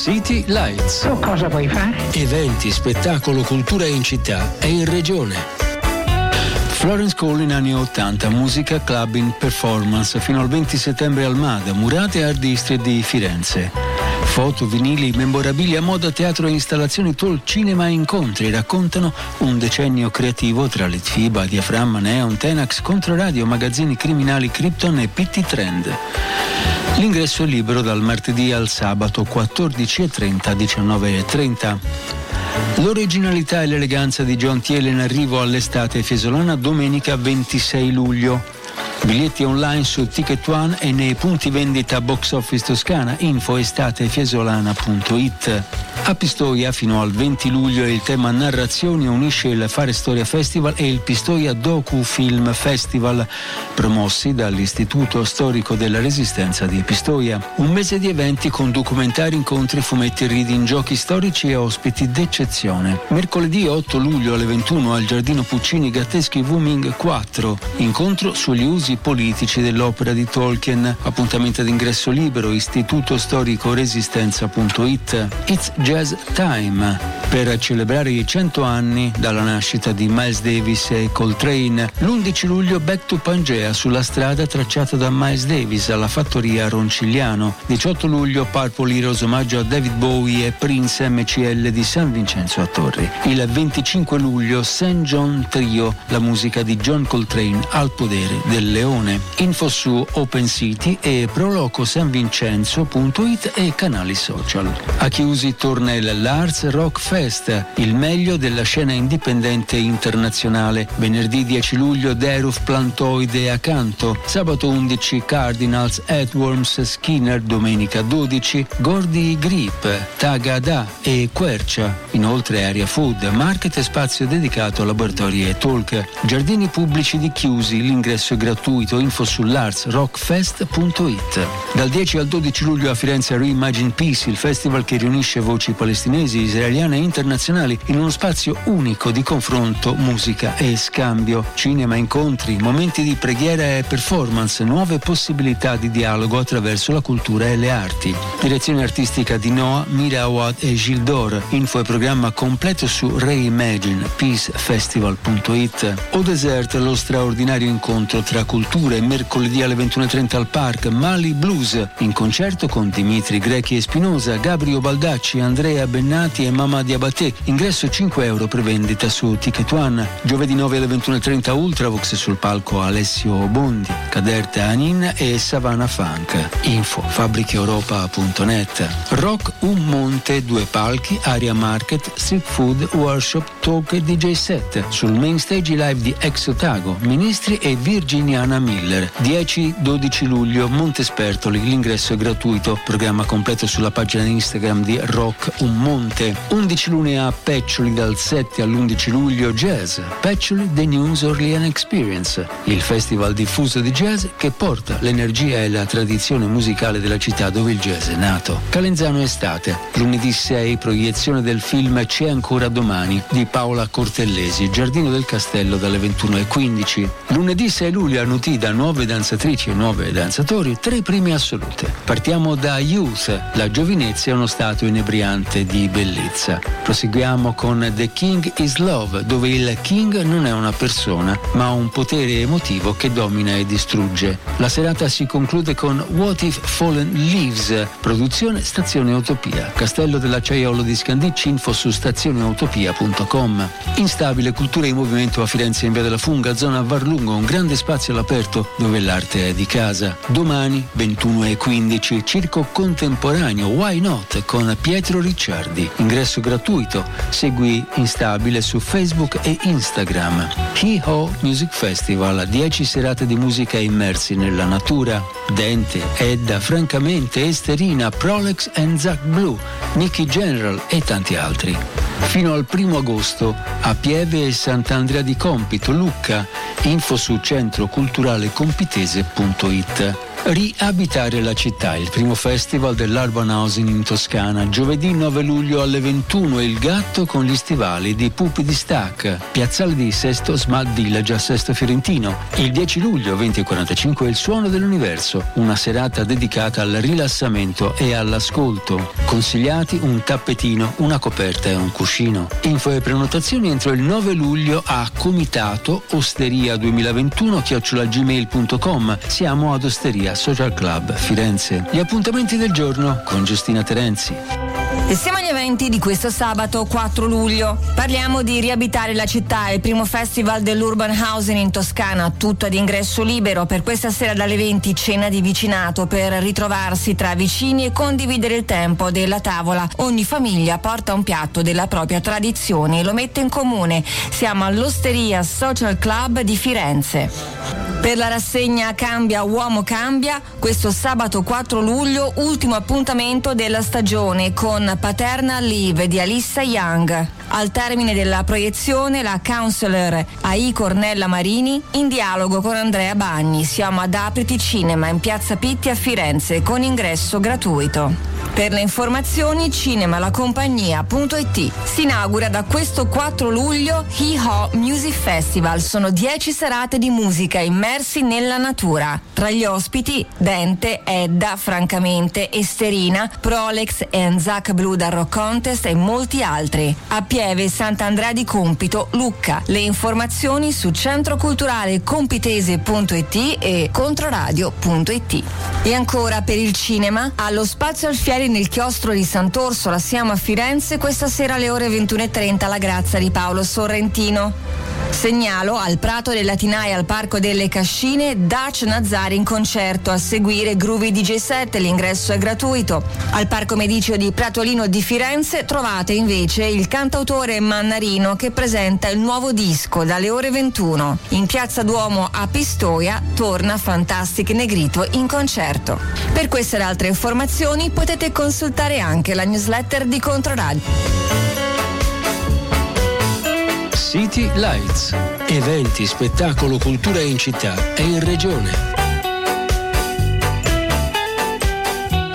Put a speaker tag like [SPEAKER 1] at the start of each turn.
[SPEAKER 1] City Lights.
[SPEAKER 2] Tu cosa vuoi fare?
[SPEAKER 1] Eventi, spettacolo, cultura in città e in regione. Florence Cole in anni 80, musica, clubbing, performance, fino al 20 settembre al MAD, Murate Art District di Firenze. Foto, vinili, memorabilia, moda, teatro e installazioni, talk, cinema e incontri raccontano un decennio creativo tra Litfiba, Diaframma, Neon, Tenax, Controradio, magazzini criminali, Krypton e PT Trend. L'ingresso è libero dal martedì al sabato 14:30 19:30. L'originalità e l'eleganza di John Thiele in arrivo all'estate fiesolana domenica 26 luglio. Biglietti online su Ticket One e nei punti vendita Box Office Toscana, info estatefiesolana.it. A Pistoia fino al 20 luglio il tema narrazioni unisce il Fare Storia Festival e il Pistoia Docu Film Festival, promossi dall'Istituto Storico della Resistenza di Pistoia. Un mese di eventi con documentari, incontri, fumetti, reading, giochi storici e ospiti d'eccezione. Mercoledì 8 luglio alle 21 al Giardino Puccini Gatteschi Wuming 4, incontro sugli usi politici dell'opera di Tolkien. Appuntamento d'ingresso libero, Istituto Storico Resistenza.it. It's Jazz Time, per celebrare i 100 anni dalla nascita di Miles Davis e Coltrane. L'11 luglio Back to Pangea, sulla strada tracciata da Miles Davis alla Fattoria Roncigliano. 18 luglio Purple Heroes, omaggio a David Bowie e Prince MCL di San Vincenzo a Torri. Il 25 luglio St. John Trio, la musica di John Coltrane al Podere del Leone. Info su Open City e prolocosanvincenzo.it e canali social. A Chiusi torna il Lars Rock Fest, il meglio della scena indipendente internazionale. Venerdì 10 luglio Deruf, Plantoide e Acanto. Sabato 11 Cardinals, Edworms, Skinner. Domenica 12 Gordy Grip, Tagada e Quercia. Inoltre Area Food, market e spazio dedicato a laboratori e talk. Giardini pubblici di Chiusi, l'ingresso è gratuito. Info su larsrockfest.it. Dal 10 al 12 luglio a Firenze Reimagine Peace, il festival che riunisce voci palestinesi, israeliane e internazionali in uno spazio unico di confronto, musica e scambio. Cinema, incontri, momenti di preghiera e performance, nuove possibilità di dialogo attraverso la cultura e le arti. Direzione artistica di Noah, Mira Awad e Gildor. Info e programma completo su reimaginepeacefestival.it. O Desert, lo straordinario incontro tra culture, mercoledì alle 21:30 al Park Mali Blues, in concerto con Dimitri Grechi e Spinoza, Gabrio Baldacci, Andrea Bennati e Mamma Diabaté. Ingresso €5 per vendita su Ticket One. Giovedì 9 alle 21:30 Ultravox, sul palco Alessio Bondi, Caderta Anin e Savannah Funk. Info fabbricheeuropa.net. Rock Un Monte, 2 palchi, area market, street food, workshop, talk e DJ set. Sul main stage live di Ex Otago, Ministri e Virginiana Miller. 10-12 luglio Montespertoli, l'ingresso è gratuito. Programma completo sulla pagina Instagram di Rock Un Monte. 11 luglio a Peccioli, dal 7 all'11 luglio Jazz Peccioli The News Orleans Experience, il festival diffuso di jazz che porta l'energia e la tradizione musicale della città dove il jazz è nato. Calenzano estate, lunedì 6 proiezione del film C'è ancora domani di Paola Cortellesi, Giardino del Castello dalle 21:15. Lunedì 6 luglio a Nutida, nuove danzatrici e nuove danzatori, 3 prime assolute. Partiamo da Youth, la giovinezza è uno stato inebriante di bellezza. Proseguiamo con The King is Love, dove il King non è una persona, ma un potere emotivo che domina e distrugge. La serata si conclude con What If Fallen Leaves, produzione Stazione Utopia, Castello dell'Acciaiolo di Scandicci. Info su stazioneutopia.com. Instabile, cultura in movimento a Firenze in via della Funga, zona Varlungo, un grande spazio all'aperto dove l'arte è di casa. Domani 21:15 Circo Contemporaneo Why Not con Pietro Ricciardi, ingresso gratuito. Segui Instabile su Facebook e Instagram. Hee Ho Music Festival, 10 serate di musica immersi nella natura. Dente, Edda, Francamente, Esterina, Prolex and Zac Blue, Nicky General e tanti altri. Fino al 1 agosto a Pieve e Sant'Andrea di Compito, Lucca. Info su centroculturalecompitese.it. Riabitare la città, il primo festival dell'Urban Housing in Toscana. Giovedì 9 luglio alle 21 Il Gatto con gli stivali di Pupi di Stack. Piazzale di Sesto Smart Village a Sesto Fiorentino. Il 10 luglio 20:45 Il Suono dell'Universo, una serata dedicata al rilassamento e all'ascolto. Consigliati un tappetino, una coperta e un cuscino. Info e prenotazioni entro il 9 luglio a Comitato Osteria 2021@gmail.com. Siamo ad Osteria Social Club Firenze. Gli appuntamenti del giorno con Giustina Terenzi.
[SPEAKER 2] E siamo agli eventi di questo sabato 4 luglio. Parliamo di Riabitare la città, il primo festival dell'Urban Housing in Toscana, tutto ad ingresso libero. Per questa sera dalle 20 cena di vicinato per ritrovarsi tra vicini e condividere il tempo della tavola. Ogni famiglia porta un piatto della propria tradizione e lo mette in comune. Siamo all'Osteria Social Club di Firenze. Per la rassegna Cambia Uomo Cambia, questo sabato 4 luglio, ultimo appuntamento della stagione con Paternal Leave di Alissa Young. Al termine della proiezione, la counselor AI Cornella Marini in dialogo con Andrea Bagni. Siamo ad Apriti Cinema in Piazza Pitti a Firenze con ingresso gratuito. Per le informazioni cinemalacompagnia.it. Si inaugura da questo 4 luglio Hee Haw Music Festival. Sono 10 serate di musica immersi nella natura. Tra gli ospiti Dente, Edda, Francamente, Esterina, Prolex and Zach Blue dal Rock Contest e molti altri. A Pieve Sant'Andrea di Compito, Lucca. Le informazioni su centroculturalecompitese.it e controradio.it. E ancora per il cinema, allo Spazio Alfieri nel chiostro di Sant'Orsola, siamo a Firenze, questa sera alle ore 21:30 La Grazia di Paolo Sorrentino. Segnalo al Prato della Tinaia al Parco delle Cascine Dutch Nazzari in concerto, a seguire Groovy DJ Set, l'ingresso è gratuito. Al Parco Mediceo di Pratolino di Firenze trovate invece il cantautore Mannarino che presenta il nuovo disco dalle ore 21. In Piazza Duomo a Pistoia torna Fantastic Negrito in concerto. Per queste e altre informazioni potete consultare anche la newsletter di Controradio.
[SPEAKER 1] City Lights. Eventi, spettacolo, cultura in città e in regione.